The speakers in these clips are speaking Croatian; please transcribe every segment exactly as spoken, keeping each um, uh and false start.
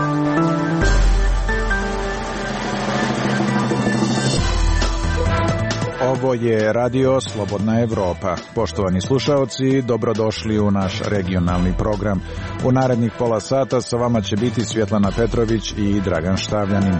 Ovo je Radio Slobodna Evropa. Poštovani slušaoci, dobrodošli u naš regionalni program. U narednih pola sata sa vama će biti Svjetlana Petrović i Dragan Štavljanin.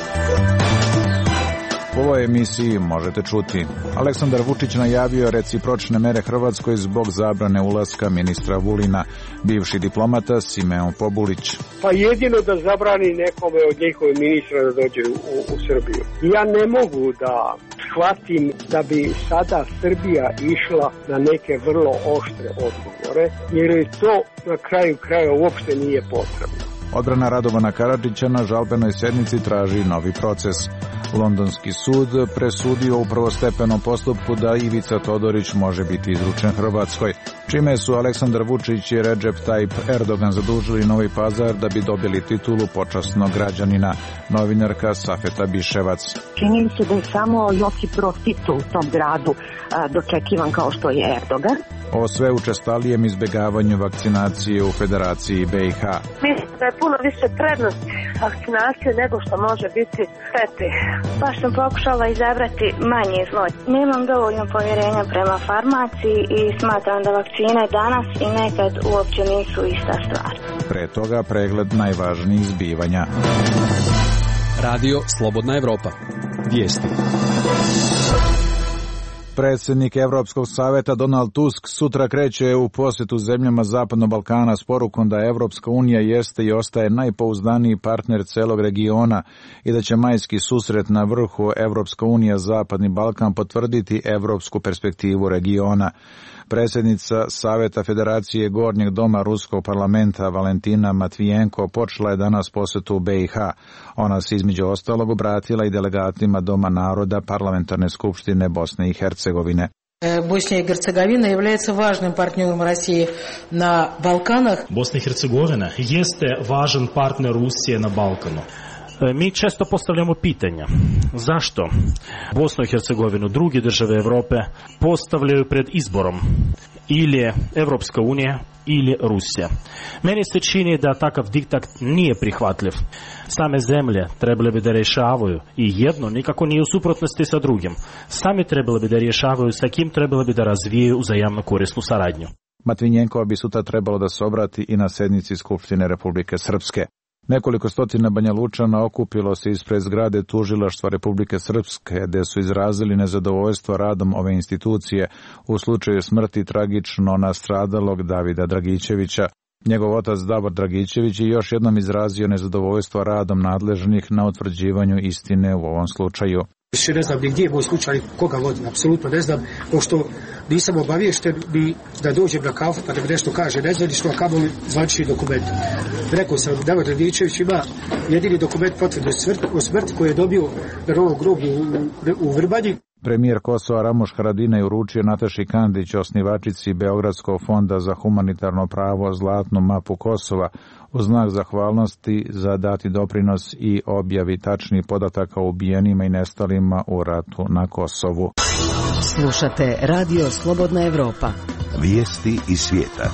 U ovoj emisiji možete čuti: Aleksandar Vučić najavio recipročne mere Hrvatskoj zbog zabrane ulaska ministra Vulina. Bivši diplomata Simeon Pobulić: pa jedino da zabrani nekome od njihove ministra da dođe u, u Srbiju. Ja ne mogu da shvatim da bi sada Srbija išla na neke vrlo oštre odgovore, jer je to na kraju kraja uopšte nije potrebno. Odbrana Radovana Karadžića na žalbenoj sednici traži novi proces. Londonski sud presudio u prvostepenom postupku da Ivica Todorić može biti izručen Hrvatskoj, čime su Aleksandar Vučić i Recep Tayyip Erdogan zadužili Novi Pazar da bi dobili titulu počasnog građanina. Novinarka Safeta Biševac: čini mi se da je samo Josip Broz Tito u tom gradu a, dočekivan kao što je Erdogan. O sve učestalijem izbjegavanju vakcinacije u Federaciji B i H. Mislim da je puno više prednost vakcinacije nego što može biti štete. Baš sam pokušala izabrati manje zlo. Nemam dovoljno povjerenja prema farmaciji i smatram da vakcine danas i nekad uopće nisu ista stvar. Pre toga pregled najvažnijih zbivanja. Radio Slobodna Evropa. Vijesti. Predsjednik Evropskog saveta Donald Tusk sutra kreće u posjetu zemljama Zapadnog Balkana s porukom da Evropska unija jeste i ostaje najpouzdaniji partner celog regiona i da će majski susret na vrhu Evropska unija Zapadni Balkan potvrditi evropsku perspektivu regiona. Predsjednica Saveta Federacije Gornjeg doma Ruskog parlamenta Valentina Matvijenko počela je danas posjetu u B i H. Ona se između ostalog obratila i delegatima Doma naroda Parlamentarne skupštine Bosne i Hercegovine. Босния и Герцеговина является важным партнером России на Балканах. Босна и Hercegovina jeste važan partner Rusije na Balkanu. Mi često postavljamo pitanja zašto Bosnu i Hercegovinu druge države Evrope postavljaju pred izborom ili Evropska unija ili Rusija. Meni se čini da takav diktat nije prihvatljiv. Same zemlje trebale bi da rješavaju i jedno nikako nije u suprotnosti sa drugim. Sami trebali bi da rješavaju sa kim trebali bi da razvijaju uzajamno korisnu saradnju. Matvinjenkova bi sutra trebalo da se obrati i na sednici Skupštine Republike Srpske. Nekoliko stotina Banja Lučana okupilo se ispred zgrade Tužilaštva Republike Srpske, gde su izrazili nezadovoljstvo radom ove institucije u slučaju smrti tragično nastradalog Davida Dragićevića. Njegov otac Davor Dragićević je još jednom izrazio nezadovoljstvo radom nadležnih na utvrđivanju istine u ovom slučaju. Više ne znam gdje je moj slučaj, koga vodim, apsolutno ne znam, pošto nisam obaviješten ni da dođem na kafu pa da mi nešto kaže nezvanično, a kamoli zvanični dokument. Rekao sam, Davor Dragićević ima jedini dokument potvrdu o smrti koji je dobio na Novom groblju u, u Vrbanji. Premijer Kosova Ramuš Haradinaj uručio Nataši Kandić, osnivačici Beogradskog fonda za humanitarno pravo, zlatnu mapu Kosova u znak zahvalnosti za dati doprinos i objavi tačnih podataka o ubijenima i nestalima u ratu na Kosovu. Slušate Radio Slobodna Evropa. Vijesti iz svijeta.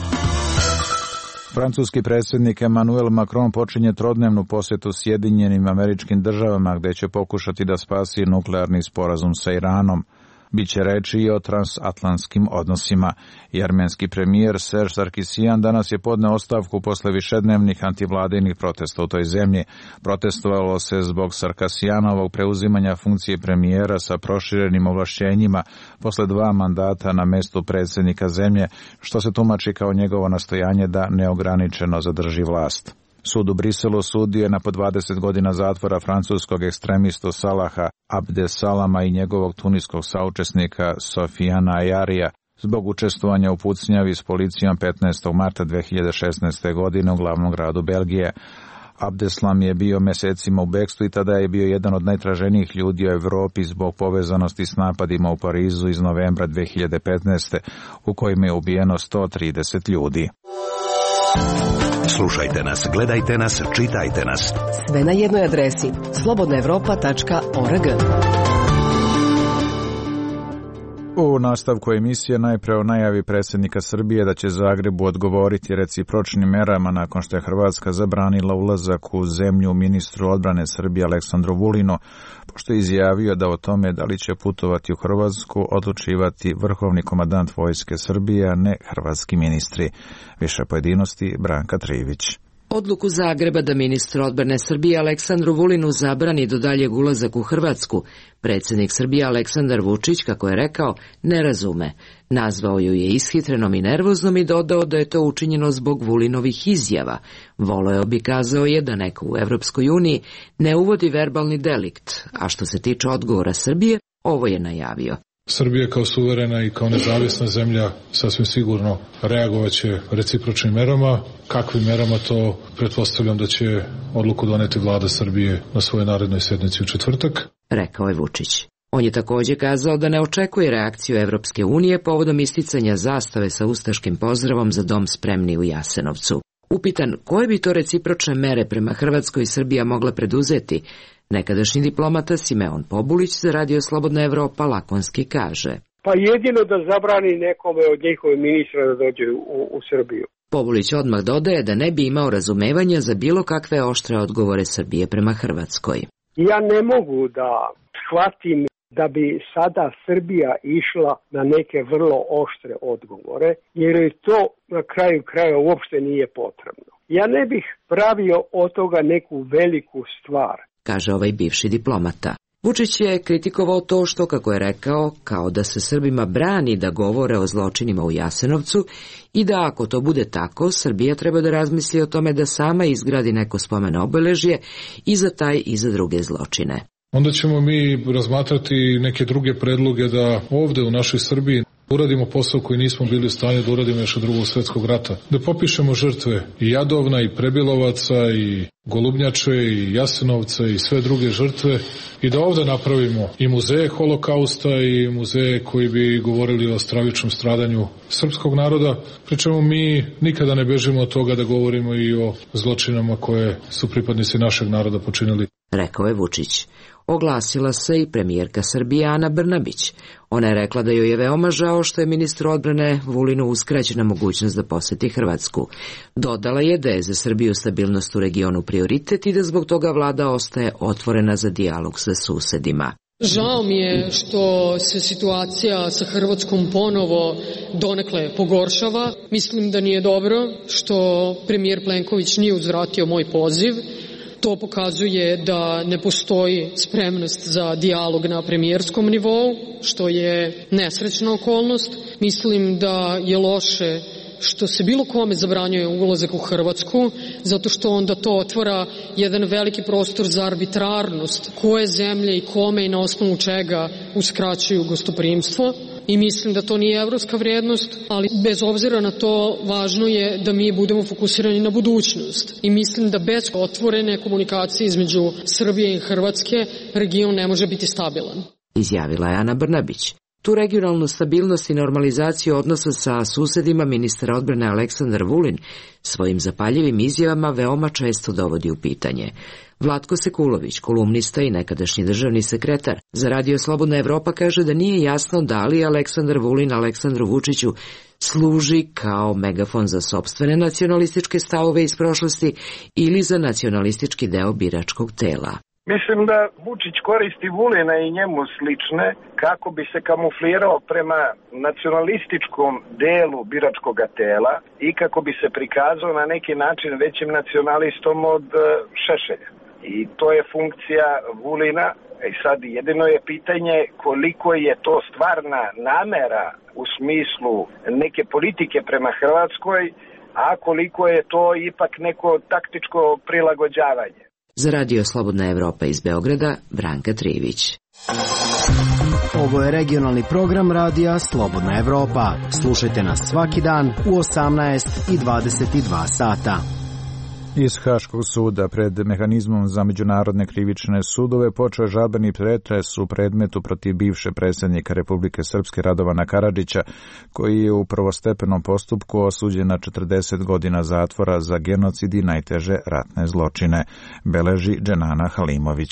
Francuski predsjednik Emmanuel Macron počinje trodnevnu posjetu Sjedinjenim Američkim Državama, gdje će pokušati da spasi nuklearni sporazum sa Iranom. Biće reči i o transatlantskim odnosima. I armenski premijer Serge Sarkisian danas je podneo ostavku posle višednevnih antivladajnih protesta u toj zemlji. Protestovalo se zbog Sarkisianovog preuzimanja funkcije premijera sa proširenim ovlašćenjima posle dva mandata na mestu predsjednika zemlje, što se tumači kao njegovo nastojanje da neograničeno zadrži vlast. Sud u Briselu sudio je na po dvadeset godina zatvora francuskog ekstremistu Salaha Abdesalama i njegovog tuniskog saučesnika Sofijana Ajarija zbog učestvovanja u pucnjavi s policijom petnaestog marta dve hiljade šesnaeste. godine u glavnom gradu Belgije. Abdeslam je bio mesecima u bekstvu i tada je bio jedan od najtraženijih ljudi u Evropi zbog povezanosti s napadima u Parizu iz novembra dve hiljade petnaeste. u kojima je ubijeno sto trideset ljudi. Slušajte nas, gledajte nas, čitajte nas. Sve na jednoj adresi slobodna evropa tačka org. U nastavku emisije najpre o najavi predsjednika Srbije da će Zagrebu odgovoriti recipročnim merama nakon što je Hrvatska zabranila ulazak u zemlju ministru odbrane Srbije Aleksandru Vulinu, pošto je izjavio da o tome da li će putovati u Hrvatsku odlučivati vrhovni komandant vojske Srbije, a ne hrvatski ministri. Više pojedinosti Branka Trivić. Odluku Zagreba da ministru odbrane Srbije Aleksandru Vulinu zabrani do daljeg ulazak u Hrvatsku, predsjednik Srbije Aleksandar Vučić, kako je rekao, ne razume. Nazvao ju je ishitrenom i nervoznom i dodao da je to učinjeno zbog Vulinovih izjava. Voleo bi, kazao je, da neko u Evropskoj uniji ne uvodi verbalni delikt, a što se tiče odgovora Srbije, ovo je najavio. Srbija kao suverena i kao nezavisna zemlja sasvim sigurno reagovaće recipročnim merama. Kakvim merama, to pretpostavljam da će odluku doneti vlada Srbije na svojoj narednoj sednici u četvrtak, rekao je Vučić. On je također kazao da ne očekuje reakciju Evropske unije povodom isticanja zastave sa ustaškim pozdravom za dom spremni u Jasenovcu. Upitan koje bi to recipročne mere prema Hrvatskoj i Srbija mogla preduzeti, nekadašnji diplomata Simeon Pobulić za Radio Slobodna Evropa lakonski kaže: Pa jedino da zabrani nekome od njihove ministra da dođe u, u Srbiju. Pobulić odmah dodaje da ne bi imao razumevanja za bilo kakve oštre odgovore Srbije prema Hrvatskoj. Ja ne mogu da shvatim da bi sada Srbija išla na neke vrlo oštre odgovore, jer je to na kraju kraja uopšte nije potrebno. Ja ne bih pravio od toga neku veliku stvar, kaže ovaj bivši diplomata. Vučić je kritikovao to što, kako je rekao, kao da se Srbima brani da govore o zločinima u Jasenovcu i da ako to bude tako, Srbija treba da razmisli o tome da sama izgradi neko spomen obeležje i za taj i za druge zločine. Onda ćemo mi razmatrati neke druge predloge da ovde u našoj Srbiji uradimo posao koji nismo bili u stanju da uradimo još od drugog svjetskog rata. Da popišemo žrtve i Jadovna, i Prebilovaca, i Golubnjače, i Jasenovca, i sve druge žrtve, i da ovde napravimo i muzeje holokausta i muzeje koji bi govorili o stravičnom stradanju srpskog naroda, pri čemu mi nikada ne bežimo od toga da govorimo i o zločinama koje su pripadnici našeg naroda počinili, rekao je Vučić. Oglasila se i premijerka Srbije Ana Brnabić. Ona je rekla da joj je veoma žao što je ministru odbrane Vulinu uskraćena mogućnost da poseti Hrvatsku. Dodala je da je za Srbiju stabilnost u regionu prioritet i da zbog toga vlada ostaje otvorena za dijalog sa susedima. Žao mi je što se situacija sa Hrvatskom ponovo donekle pogoršava. Mislim da nije dobro što premijer Plenković nije uzvratio moj poziv. To pokazuje da ne postoji spremnost za dijalog na premijerskom nivou, što je nesrećna okolnost. Mislim da je loše što se bilo kome zabranjuje ulazak u Hrvatsku, zato što onda to otvara jedan veliki prostor za arbitrarnost koje zemlje i kome i na osnovu čega uskraćuju gostoprimstvo. I mislim da to nije evropska vrijednost, ali bez obzira na to važno je da mi budemo fokusirani na budućnost. I mislim da bez otvorene komunikacije između Srbije i Hrvatske region ne može biti stabilan, izjavila je Ana Brnabić. Tu regionalnu stabilnost i normalizaciju odnosa sa susedima ministar odbrane Aleksandar Vulin svojim zapaljivim izjavama veoma često dovodi u pitanje. Vlatko Sekulović, kolumnista i nekadašnji državni sekretar za Radio Slobodna Evropa, kaže da nije jasno da li Aleksandar Vulin Aleksandru Vučiću služi kao megafon za sopstvene nacionalističke stavove iz prošlosti ili za nacionalistički deo biračkog tela. Mislim da Vučić koristi Vulina i njemu slične kako bi se kamuflirao prema nacionalističkom delu biračkog tela i kako bi se prikazao na neki način većim nacionalistom od Šešelja. I to je funkcija Vulina. I sad jedino je pitanje koliko je to stvarna namera u smislu neke politike prema Hrvatskoj, a koliko je to ipak neko taktičko prilagođavanje. Za Radio Slobodna Evropa iz Beograda, Branka Trivić. Ovo je regionalni program Radija Slobodna Evropa. Slušajte nas svaki dan u osamnaest i dvadeset dva sata. Iz Haškog suda pred mehanizmom za međunarodne krivične sudove počeo žalbeni pretres u predmetu protiv bivše predsjednika Republike Srpske Radovana Karadžića, koji je u prvostepenom postupku osuđen na četrdeset godina zatvora za genocid i najteže ratne zločine, beleži Dženana Halimović.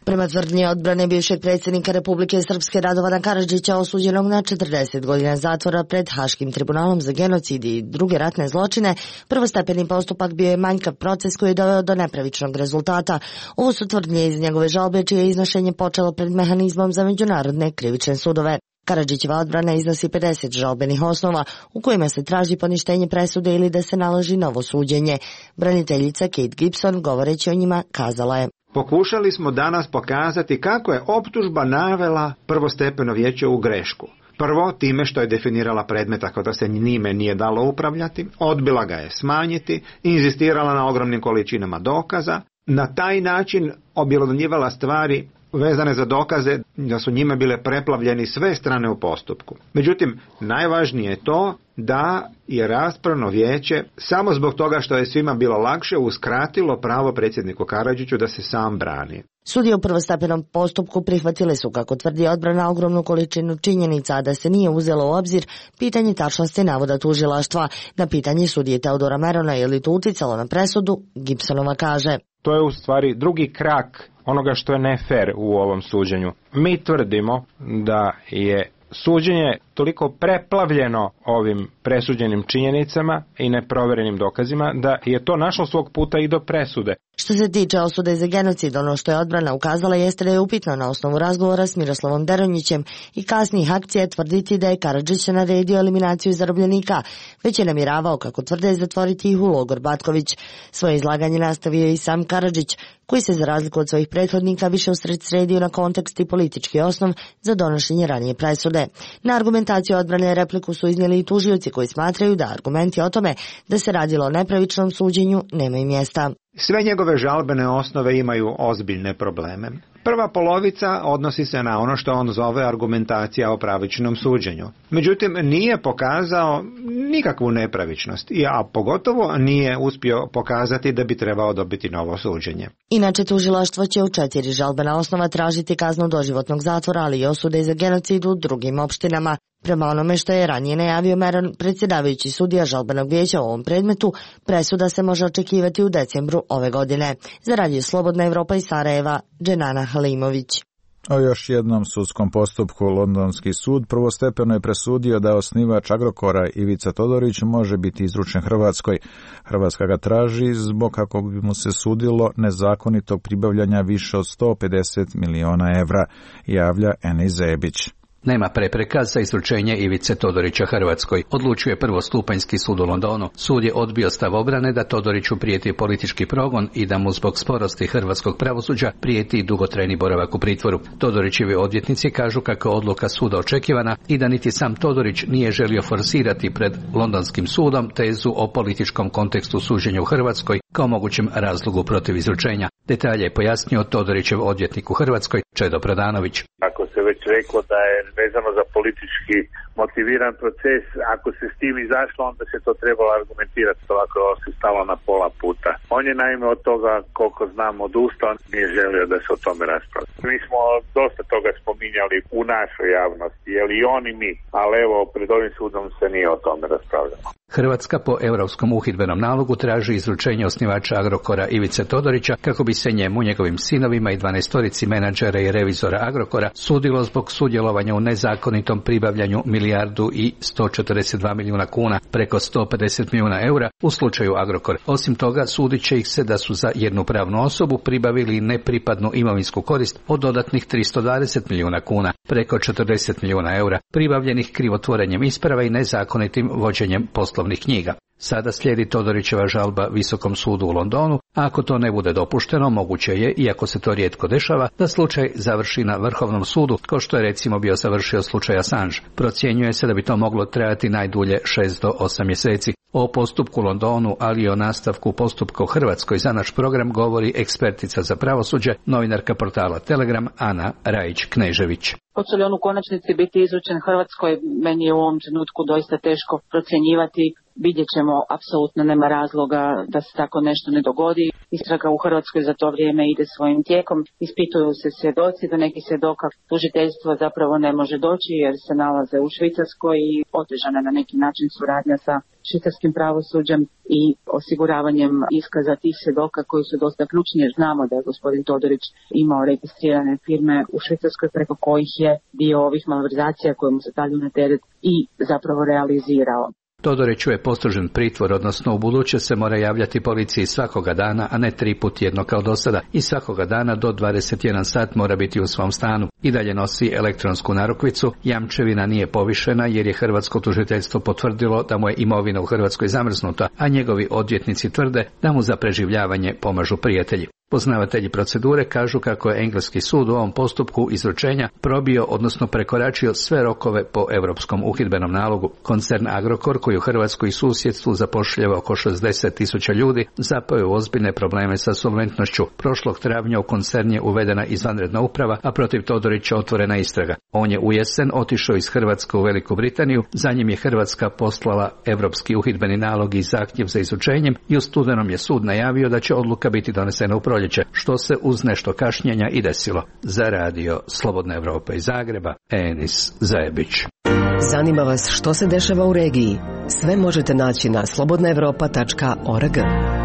Prema tvrdnji odbrane bivšeg predsjednika Republike Srpske Radovana Karadžića, osuđenog na četrdeset godina zatvora pred Haškim tribunalom za genocid i druge ratne zločine, prvostepeni postupak bio je manjkav proces koji je doveo do nepravičnog rezultata. Ovo su tvrdnje iz njegove žalbe, čije je iznošenje počelo pred mehanizmom za međunarodne krivične sudove. Karadžićeva odbrana iznosi pedeset žalbenih osnova u kojima se traži poništenje presude ili da se naloži novo suđenje. Braniteljica Kate Gibson, govoreći o njima, kazala je: Pokušali smo danas pokazati kako je optužba navela prvostepeno vijeće u grešku. Prvo, time što je definirala predmet tako da se njime nije dalo upravljati, odbila ga je smanjiti, inzistirala na ogromnim količinama dokaza, na taj način objelodnjivala stvari vezane za dokaze da su njime bile preplavljeni sve strane u postupku. Međutim, najvažnije je to da je raspravno vijeće samo zbog toga što je svima bilo lakše uskratilo pravo predsjedniku Karadžiću da se sam brani. Sudije u prvostepenom postupku prihvatili su, kako tvrdi odbrana, ogromnu količinu činjenica, a da se nije uzelo u obzir pitanje tačnosti navoda tužilaštva. Na pitanje sudije Teodora Merona je li to uticalo na presudu, Gibsonova kaže: To je u stvari drugi krak onoga što je nefer u ovom suđenju. Mi tvrdimo da je suđenje toliko preplavljeno ovim presuđenim činjenicama i neproverenim dokazima da je to našlo svog puta i do presude. Što se tiče osude za genocid, ono što je odbrana ukazala jeste da je upitno na osnovu razgovora s Miroslavom Deronjićem i kasnijih akcija tvrditi da je Karadžić naredio eliminaciju zarobljenika, već je namjeravao, kako tvrde, zatvoriti ih u logor Batković. Svoje izlaganje nastavio je i sam Karadžić, koji se za razliku od svojih prethodnika više usredsredio na kontekst i politički osnov za donošenje ranije presude. Na argumentaciju odbrane repliku su iznijeli i tužioci koji smatraju da argumenti o tome da se radilo o nepravičnom suđenju nemaju mjesta. Sve njegove žalbene osnove imaju ozbiljne probleme. Prva polovica odnosi se na ono što on zove argumentacija o pravičnom suđenju. Međutim, nije pokazao nikakvu nepravičnost, a pogotovo nije uspio pokazati da bi trebao dobiti novo suđenje. Inače, tužilaštvo će u četiri žalbena osnova tražiti kaznu doživotnog zatvora, ali i osude za genocid u drugim opštinama. Prema onome što je ranije najavio Meron, predsjedavajući sudija žalbenog vijeća u ovom predmetu, presuda se može očekivati u decembru ove godine. Za Radio Slobodna Evropa iz Sarajeva, Dženana Halimović. O još jednom sudskom postupku Londonski sud prvostepeno je presudio da osnivač Agrokora Ivica Todorić može biti izručen Hrvatskoj. Hrvatska ga traži zbog kako bi mu se sudilo nezakonitog pribavljanja više od sto pedeset miliona evra, javlja Enis Zebić. Nema prepreka za izručenje Ivice Todorića Hrvatskoj, odlučuje prvostupanjski sud u Londonu. Sud je odbio stav obrane da Todoriću prijeti politički progon i da mu zbog sporosti hrvatskog pravosuđa prijeti dugotrajni boravak u pritvoru. Todorićevi odvjetnici kažu kako je odluka suda očekivana i da niti sam Todorić nije želio forsirati pred londonskim sudom tezu o političkom kontekstu suđenja u Hrvatskoj kao mogućem razlogu protiv izručenja. Detalje je pojasnio Todorićev odvjetnik u Hrvatskoj, Čedo Pradanović. Ako se već reklo da je vezano za politički motiviran proces, ako se s tim izašlo, onda se to trebalo argumentirati, ovako se stalo na pola puta. On je naime od toga, koliko znam, odustao, nije želio da se o tome raspravlja. Mi smo dosta toga spominjali u našoj javnosti, jel i on i mi, ali evo, pred ovim sudom se nije o tome raspravljalo. Hrvatska po europskom uhidbenom nalogu traži izručenje osnivača Agrokora Ivice Todorića kako bi se njemu, njegovim sinovima i dvanaestorici menadžera i revizora Agrokora sudilo zbog sudjelovanja u nezakonitom pribavljanju milijardu i sto četrdeset dva milijuna kuna, preko sto pedeset milijuna eura u slučaju Agrokor. Osim toga, sudit će ih se da su za jednu pravnu osobu pribavili nepripadnu imovinsku korist od dodatnih tristo dvadeset milijuna kuna, preko četrdeset milijuna eura, pribavljenih krivotvorenjem isprava i nezakonitim vođenjem poslovnih knjiga. Sada slijedi Todorićeva žalba Visokom sudu u Londonu, a ako to ne bude dopušteno, moguće je, iako se to rijetko dešava, da slučaj završi na Vrhovnom sudu, kao što je recimo bio završio slučaj Assange. Procjenjuje se da bi to moglo trajati najdulje šest do osam mjeseci. O postupku u Londonu, ali i o nastavku postupka u Hrvatskoj za naš program govori ekspertica za pravosuđe, novinarka portala Telegram Ana Rajić-Knežević. Hoće li on u konačnici biti izručen Hrvatskoj, meni je u ovom trenutku doista teško procjenjivati. Vidjet ćemo, apsolutno nema razloga da se tako nešto ne dogodi. Istraga u Hrvatskoj za to vrijeme ide svojim tijekom. Ispituju se svjedoci, do nekih svjedoka tužiteljstvo zapravo ne može doći jer se nalaze u Švicarskoj i otežana na neki način suradnja sa švicarskim pravosuđem i osiguravanjem iskaza tih svjedoka koji su dosta ključni, jer znamo da je gospodin Todorić imao registrirane firme u Švicarskoj preko kojih je dio ovih malverzacija koje mu se stavljaju na teret i zapravo realizirao. Todoriću je postrožen pritvor, odnosno u buduće se mora javljati policiji svakoga dana, a ne tri put jedno kao do sada, i svakoga dana do dvadeset jedan sat mora biti u svom stanu. I dalje nosi elektronsku narukvicu, jamčevina nije povišena jer je hrvatsko tužiteljstvo potvrdilo da mu je imovina u Hrvatskoj zamrznuta, a njegovi odvjetnici tvrde da mu za preživljavanje pomažu prijatelji. Poznavatelji procedure kažu kako je engleski sud u ovom postupku izručenja probio, odnosno prekoračio sve rokove po europskom uhidbenom nalogu. Koncern Agrokor, koji u Hrvatskoj i susjedstvu zapošljava oko šezdeset tisuća ljudi, zapao je u ozbiljne probleme sa solventnošću. Prošlog travnja u koncern je uvedena izvanredna uprava, a protiv Todorića otvorena istraga. On je u jesen otišao iz Hrvatske u Veliku Britaniju, za njim je Hrvatska poslala europski uhidbeni nalog i zahtjev za izručenjem i u studenom je sud najavio da će odluka biti donesena u proljeće, što se uz nešto kašnjenja i desilo. Za radio Slobodna Evropa iz Zagreba, Enis Zajebić. Zanima vas što se dešava u regiji? Sve možete naći na slobodna evropa tačka org.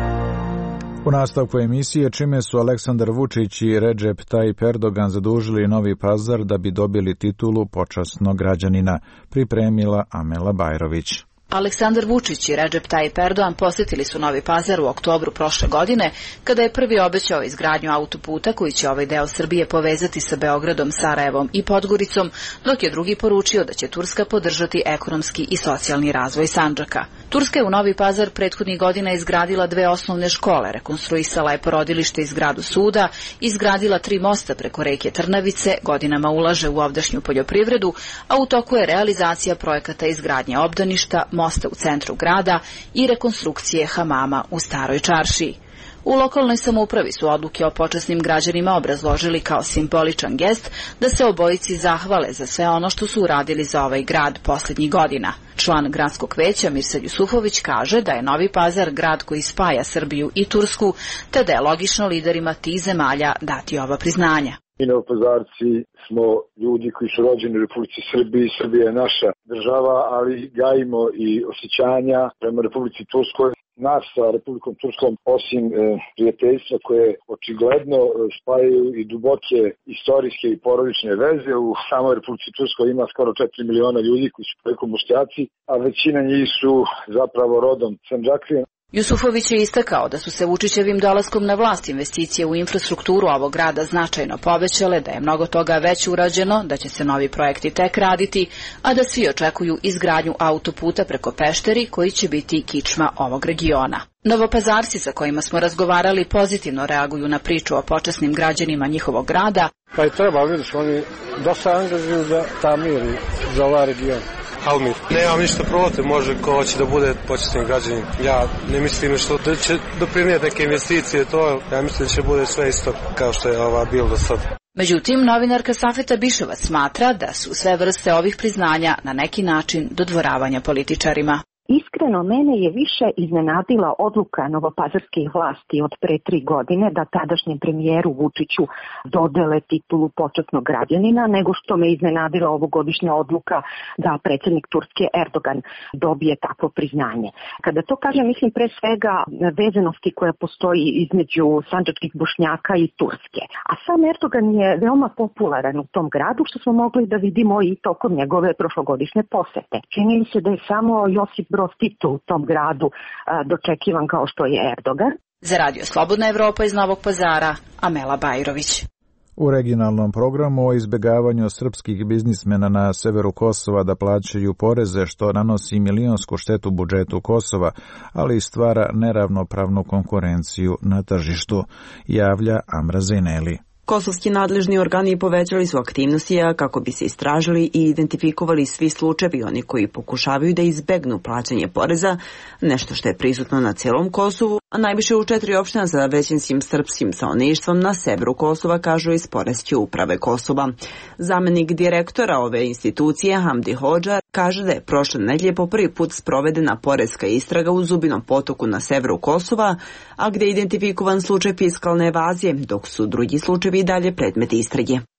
U nastavku emisije, čime su Aleksandar Vučić i Recep Tayyip Erdogan zadužili Novi Pazar da bi dobili titulu počasnog građanina, pripremila Amela Bajrović. Aleksandar Vučić i Recep Tayyip Erdogan posjetili su Novi Pazar u oktobru prošle godine, kada je prvi obećao izgradnju autoputa koji će ovaj deo Srbije povezati sa Beogradom, Sarajevom i Podgoricom, dok je drugi poručio da će Turska podržati ekonomski i socijalni razvoj Sandžaka. Turska je u Novi Pazar prethodnih godina izgradila dve osnovne škole, rekonstruisala je porodilište i zgradu suda, izgradila tri mosta preko reke Trnavice, godinama ulaže u ovdašnju poljoprivredu, a u toku je realizacija projekata izgradnje obdaništa, mosta u centru grada i rekonstrukcije hamama u Staroj čaršiji. U lokalnoj samoupravi su odluke o počasnim građanima obrazložili kao simboličan gest da se obojici zahvale za sve ono što su uradili za ovaj grad posljednjih godina. Član gradskog veća Mirsad Jusufović kaže da je Novi Pazar grad koji spaja Srbiju i Tursku, te da je logično liderima tih zemalja dati ova priznanja. Mi Novopazarci smo ljudi koji su rođeni u Republici Srbiji, Srbija je naša država, ali gajimo i osjećanja prema Republici Turskoj. Nas sa Republikom Turskom, osim e, prijateljstva koje očigledno spajaju i duboke istorijske i porodične veze, u samoj Republici Turskoj ima skoro četiri miliona ljudi koji su preko Bošnjaci, a većina njih su zapravo rodom Sandžaklije. Jusufović je istakao da su se Vučićevim dolaskom na vlast investicije u infrastrukturu ovog grada značajno povećale, da je mnogo toga već urađeno, da će se novi projekti tek raditi, a da svi očekuju izgradnju autoputa preko Pešteri koji će biti kičma ovog regiona. Novopazarci sa kojima smo razgovarali pozitivno reaguju na priču o počasnim građanima njihovog grada. Pa i treba, vidiš, oni dosta angažuju za ta mir za ovaj region. Almir. Nemam ništa protiv, može ko hoće da bude počasni građanin. Ja ne mislim što da će doprinijeti neke investicije, to ja mislim da će bude sve isto kao što je ova bilo do sad. Međutim, novinarka Safeta Bišovac smatra da su sve vrste ovih priznanja na neki način dodvoravanja političarima. Iskreno, mene je više iznenadila odluka novopazarskih vlasti od pre tri godine da tadašnjem premijeru Vučiću dodele titulu počasnog građanina, nego što me iznenadila ovogodišnja odluka da predsjednik Turske Erdogan dobije takvo priznanje. Kada to kažem, mislim pre svega vezanosti koja postoji između sandžačkih Bošnjaka i Turske. A sam Erdogan je veoma popularan u tom gradu, što smo mogli da vidimo i tokom njegove prošlogodišnje posete. Čini mi se da je samo Josip Broz Tito u tom gradu a, dočekivan kao što je Erdogan. Za radio Slobodna Evropa iz Novog Pazara, Amela Bajrović. U regionalnom programu o izbjegavanju srpskih biznismena na severu Kosova da plaćaju poreze, što nanosi milionsku štetu budžetu Kosova, ali i stvara neravnopravnu konkurenciju na tržištu, javlja Amra Zeneli. Kosovski nadležni organi povećali su aktivnosti kako bi se istražili i identifikovali svi slučajevi oni koji pokušavaju da izbegnu plaćanje poreza, nešto što je prisutno na cijelom Kosovu, a najviše u četiri opština sa većinskim srpskim stanovništvom na severu Kosova, kažu iz Poreske uprave Kosova. Zamenik direktora ove institucije Hamdi Hodža kaže da je prošle nedelje po prvi put sprovedena poreska istraga u Zubinom potoku na severu Kosova, a gdje je identifikovan slučaj fiskalne evazije, dok su drugi slučajevi i dalje predmet istrage.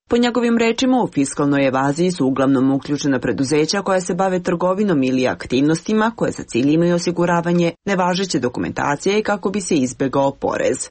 Po njegovim rečima, u fiskalnoj evaziji su uglavnom uključena preduzeća koja se bave trgovinom ili aktivnostima koje za cilj imaju osiguravanje nevažeće dokumentacije i kako bi se izbegao porez.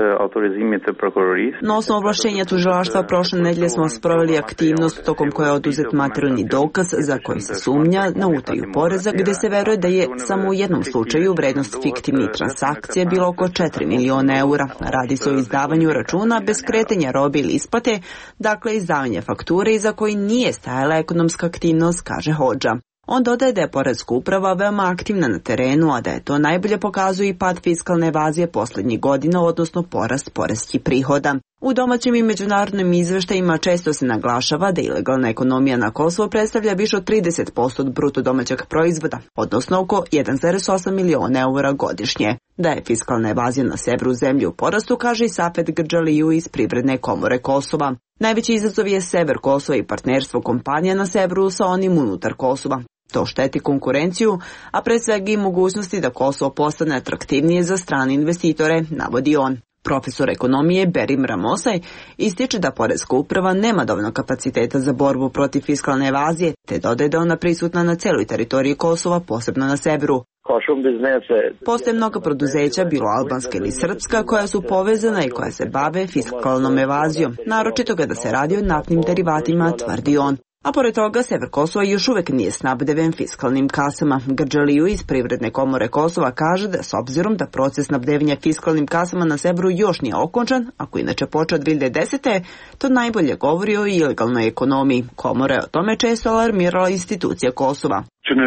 Na osnovu ovlašćenja tužilaštva prošle nedelje smo sproveli aktivnost tokom koje je oduzet materijalni dokaz za koji se sumnja na utaju poreza, gde se veruje da je samo u jednom slučaju vrednost fiktivnih transakcije bilo oko četiri miliona eura. Radi se o izdavanju računa bez kretanja robe ili isplate, dakle izdavanje fakture iza koji nije stajala ekonomska aktivnost, kaže Hodža. On dodaje da je poreska uprava veoma aktivna na terenu, a da je to najbolje pokazuje i pad fiskalne evazije posljednjih godina, odnosno porast poreskih prihoda. U domaćim i međunarodnim izveštajima često se naglašava da ilegalna ekonomija na Kosovo predstavlja više od trideset posto od bruto domaćeg proizvoda, odnosno oko jedan zarez osam miliona eura godišnje. Da je fiskalna evazija na severu zemlje u porastu, kaže i Safet Grđaliju iz Privredne komore Kosova. Najveći izazov je sever Kosova i partnerstvo kompanija na severu sa onim unutar Kosova. To šteti konkurenciju, a pre svega i mogućnosti da Kosovo postane atraktivnije za strane investitore, navodi on. Profesor ekonomije Berim Ramosaj ističe da poreska uprava nema dovoljno kapaciteta za borbu protiv fiskalne evazije, te dodaje da ona prisutna na celoj teritoriji Kosova, posebno na severu. Postoje mnoga preduzeća, bilo albanska ili srpska, koja su povezana i koja se bave fiskalnom evazijom, naročito kada se radi o naftnim derivatima, tvrdi on. A pored toga, sever Kosova još uvek nije snabdeven fiskalnim kasama. Grđaliju iz Privredne komore Kosova kaže da s obzirom da proces snabdevanja fiskalnim kasama na severu još nije okončan, ako inače počeo od dve hiljade desete. to najbolje govori o ilegalnoj ekonomiji. Komora je o tome često alarmirala institucija Kosova.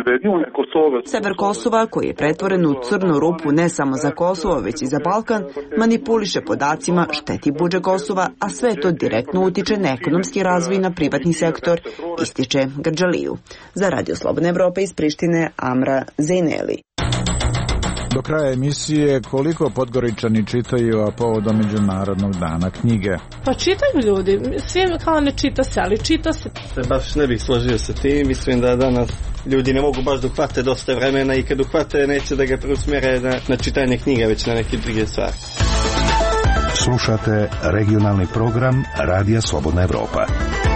Sever Kosova, koji je pretvoren u crnu rupu ne samo za Kosovo, već i za Balkan, manipuliše podacima, šteti budžet Kosova, a sve to direktno utiče na ekonomski razvoj na privatni sektor, ističe Grđaliju. Za Radio Slobodna Evropa iz Prištine, Amra Zejneli. Do kraja emisije, koliko Podgoričani čitaju, a povodom Međunarodnog dana knjige? Pa čitaju ljudi, svim kao ne čita se, ali čita se. Baš ne bih složio sa tim, mislim da danas ljudi ne mogu baš da uhvate dosta vremena i kad uhvate neće da ga preusmere na, na čitanje knjige, već na neke druge stvari. Slušate regionalni program Radija Slobodna Evropa.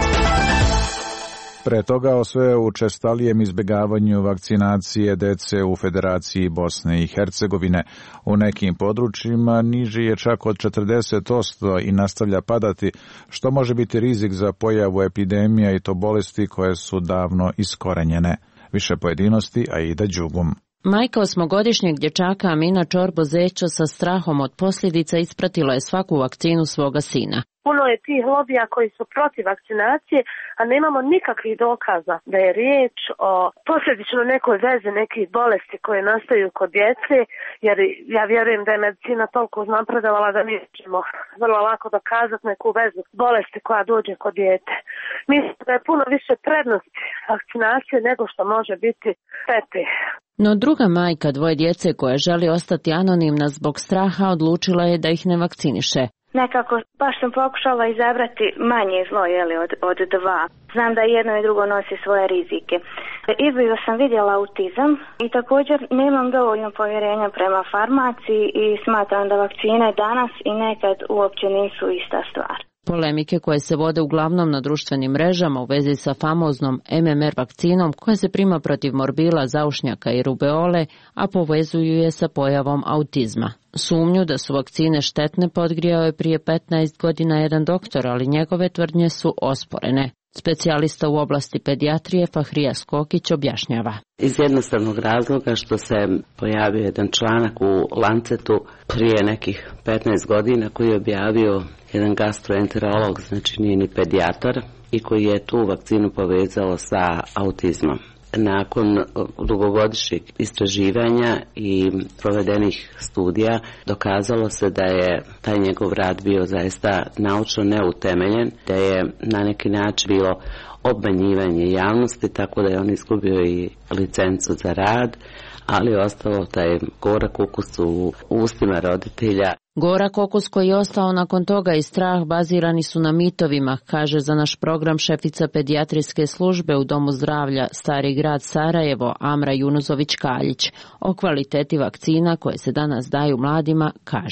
Pre toga o sve učestalijem izbjegavanju vakcinacije dece u Federaciji Bosne i Hercegovine. U nekim područjima niži je čak od četrdeset posto i nastavlja padati, što može biti rizik za pojavu epidemija i to bolesti koje su davno iskorenjene. Više pojedinosti, Aida Đugum. Majka osmogodišnjeg dječaka Amina Čorbo-Zećo sa strahom od posljedica ispratila je svaku vakcinu svoga sina. Puno je tih lobija koji su protiv vakcinacije, a nemamo nikakvih dokaza da je riječ o posljedično nekoj vezi nekih bolesti koje nastaju kod djece, jer ja vjerujem da je medicina toliko napredovala da mi ćemo vrlo lako dokazati neku vezu bolesti koja dođe kod djete. Mislim da je puno više prednosti vakcinacije nego što može biti štete. No druga majka dvoje djece koja želi ostati anonimna zbog straha odlučila je da ih ne vakciniše. Nekako baš sam pokušala izabrati manje zlo jeli, od, od dva. Znam da jedno i drugo nosi svoje rizike. Izbliza sam vidjela autizam i također nemam dovoljno povjerenja prema farmaciji i smatram da vakcine danas i nekad uopće nisu ista stvar. Polemike koje se vode uglavnom na društvenim mrežama u vezi sa famoznom M M R vakcinom koja se prima protiv morbila, zaušnjaka i rubeole, a povezuju je sa pojavom autizma. Sumnju da su vakcine štetne podgrijao je prije petnaest godina jedan doktor, ali njegove tvrdnje su osporene. Specijalista u oblasti pedijatrije Fahrija Skokić objašnjava. Iz jednostavnog razloga što se pojavio jedan članak u Lancetu prije nekih petnaest godina koji je objavio jedan gastroenterolog, znači nije ni pedijatar, i koji je tu vakcinu povezao sa autizmom. Nakon dugogodišnjeg istraživanja i provedenih studija dokazalo se da je taj njegov rad bio zaista naučno neutemeljen, da je na neki način bilo obmanjivanje javnosti, tako da je on izgubio i licencu za rad, ali je ostalo taj gorak ukus u ustima roditelja. Gorak okus koji je ostao nakon toga i strah bazirani su na mitovima, kaže za naš program šefica pedijatrijske službe u Domu zdravlja Stari grad Sarajevo Amra Junuzović-Kaljić. O kvaliteti vakcina koje se danas daju mladima kaže.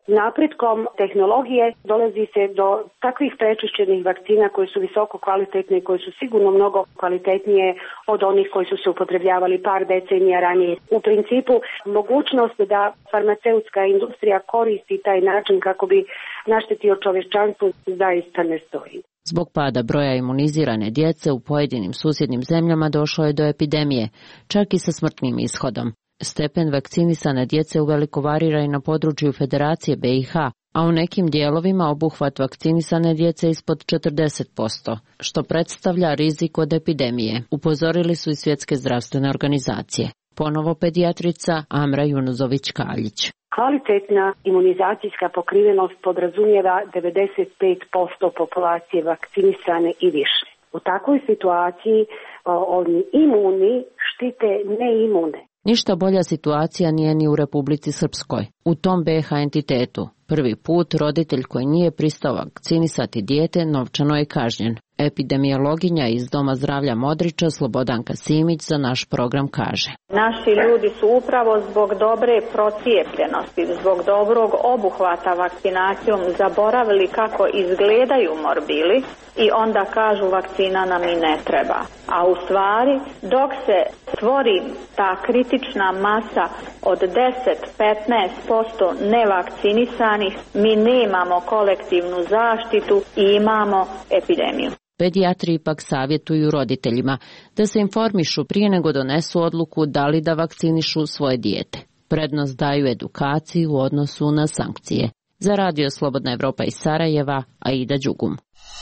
Napretkom tehnologije dolazi se do takvih prečišćenih vakcina koje su visoko kvalitetne i koje su sigurno mnogo kvalitetnije od onih koji su se upotrebljavali par decenija ranije. U principu, mogućnost da farmaceutska industrija koristi taj način kako bi naštetio čovječanstvu zaista ne stoji. Zbog pada broja imunizirane djece u pojedinim susjednim zemljama došlo je do epidemije, čak i sa smrtnim ishodom. Stepen vakcinisane djece uveliko varira i na području Federacije B i H, a u nekim dijelovima obuhvat vakcinisane djece ispod četrdeset posto, što predstavlja rizik od epidemije, upozorili su i svjetske zdravstvene organizacije. Ponovo pedijatrica Amra Junuzović-Kaljić. Kvalitetna imunizacijska pokrivenost podrazumijeva devedeset pet posto populacije vakcinisane i više. U takvoj situaciji oni imuni štite neimune. Ništa bolja situacija nije ni u Republici Srpskoj. U tom B H entitetu prvi put roditelj koji nije pristao vakcinisati dijete novčano je kažnjen. Epidemiologinja iz Doma zdravlja Modrića Slobodanka Simić za naš program kaže. Naši ljudi su upravo zbog dobre procijepljenosti, zbog dobrog obuhvata vakcinacijom zaboravili kako izgledaju morbili i onda kažu vakcina nam i ne treba. A u stvari dok se stvori ta kritična masa od deset do petnaest posto nevakcinisanih, mi nemamo kolektivnu zaštitu i imamo epidemiju. Pedijatri ipak savjetuju roditeljima da se informišu prije nego donesu odluku da li da vakcinišu svoje dijete. Prednost daju edukaciji u odnosu na sankcije. Za Radio Slobodna Evropa iz Sarajeva, Aida Đugum.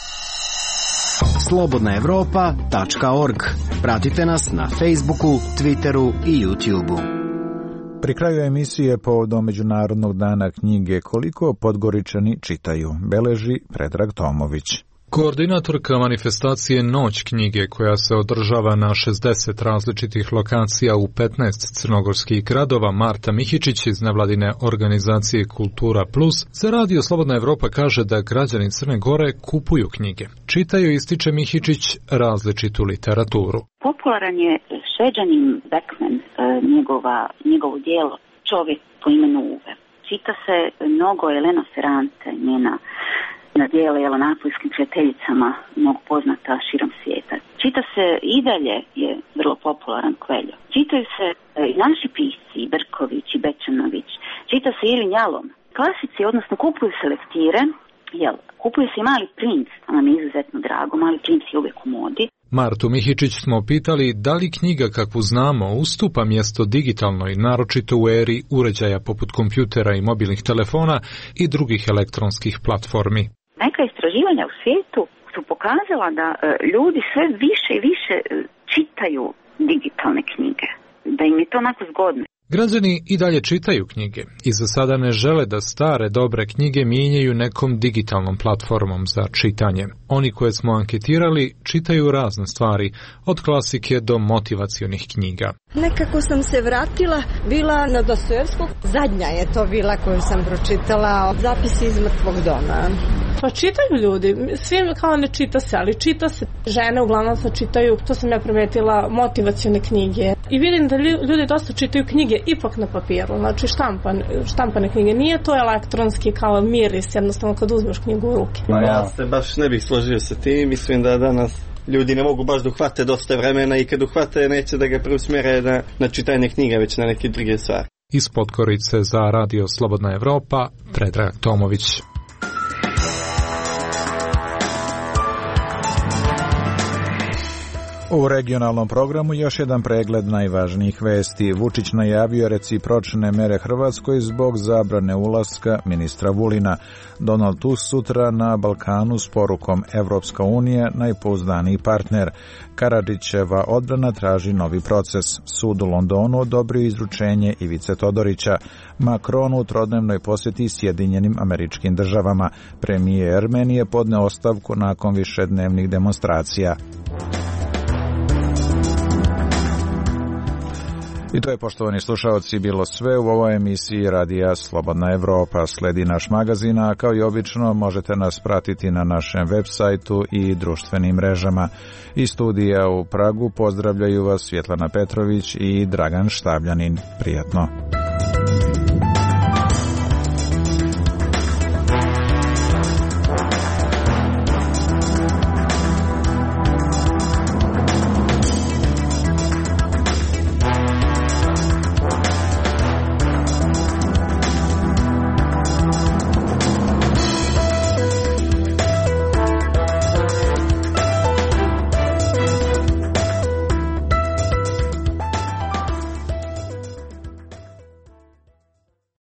slobodna evropa tačka org. Pratite nas na Facebooku, Twitteru i YouTubeu. Pri kraju emisije povodom Međunarodnog dana knjige koliko Podgoričani čitaju, beleži Predrag Tomović. Koordinatorka manifestacije Noć knjige, koja se održava na šezdeset različitih lokacija u petnaest crnogorskih gradova, Marta Mihičić iz nevladine organizacije Kultura Plus, za Radio Slobodna Evropa kaže da građani Crne Gore kupuju knjige. Čitaju, ističe Mihičić, različitu literaturu. Popularan je Šeđanin Beckman, njegova, njegovo dijelo Čovjek po imenu Uve. Čita se mnogo Elena Ferrante, njena na dijela jela napoljskim prijateljicama, mnogo poznata širom svijeta. Čita se i dalje, je vrlo popularan Coelho. Čitaju se i naši pisci, i Brković, i Bečanović. Čita se Irin Jalom. Klasici, odnosno kupuju se lektire, jel, kupuje se i Mali princ, to nam je izuzetno drago, Mali princ je uvijek u modi. Martu Mihičić smo pitali da li knjiga kakvu znamo ustupa mjesto digitalnoj, naročito u eri uređaja poput kompjutera i mobilnih telefona i drugih elektronskih platformi. Neka istraživanja u svijetu su pokazala da e, ljudi sve više i više e, čitaju digitalne knjige, da im je to onako zgodno. Građani i dalje čitaju knjige i za sada ne žele da stare dobre knjige mijenjaju nekom digitalnom platformom za čitanje. Oni koje smo anketirali čitaju razne stvari, od klasike do motivacionih knjiga. Nekako sam se vratila, bila na Dostojevskog. Zadnja je to bila koju sam pročitala, Zapisi iz mrtvog doma. Pa čitaju ljudi, svi kao ne čita se, ali čita se. Žene uglavnom se čitaju, to sam ja primetila, motivacione knjige. I vidim da ljudi dosta čitaju knjige ipak na papiru, znači štampan, štampane knjige. Nije to elektronski kao miris, jednostavno kad uzmeš knjigu u ruke. No, ja se baš ne bih složio sa tim, mislim da danas ljudi ne mogu baš da uhvate dosta vremena i kad uhvate neće da ga preusmjere na, na čitanje knjiga, već na neke druge stvari. Iz Podgorice za Radio Slobodna Evropa, Predrag Tomović. U regionalnom programu još jedan pregled najvažnijih vesti. Vučić najavio recipročne mere Hrvatskoj zbog zabrane ulaska ministra Vulina. Donald Tusk sutra na Balkanu s porukom Evropska unija najpouzdaniji partner. Karadžićeva odbrana traži novi proces. Sud u Londonu odobrio izručenje Ivice Todorića. Macron u trodnevnoj posjeti Sjedinjenim Američkim Državama. Premijer Armenije podneo ostavku nakon višednevnih demonstracija. I to je, poštovani slušalci, bilo sve u ovoj emisiji Radija Slobodna Evropa. Sledi naš magazin, a kao i obično možete nas pratiti na našem web sajtu i društvenim mrežama. Iz studija u Pragu pozdravljaju vas Svjetlana Petrović i Dragan Štabljanin. Prijatno.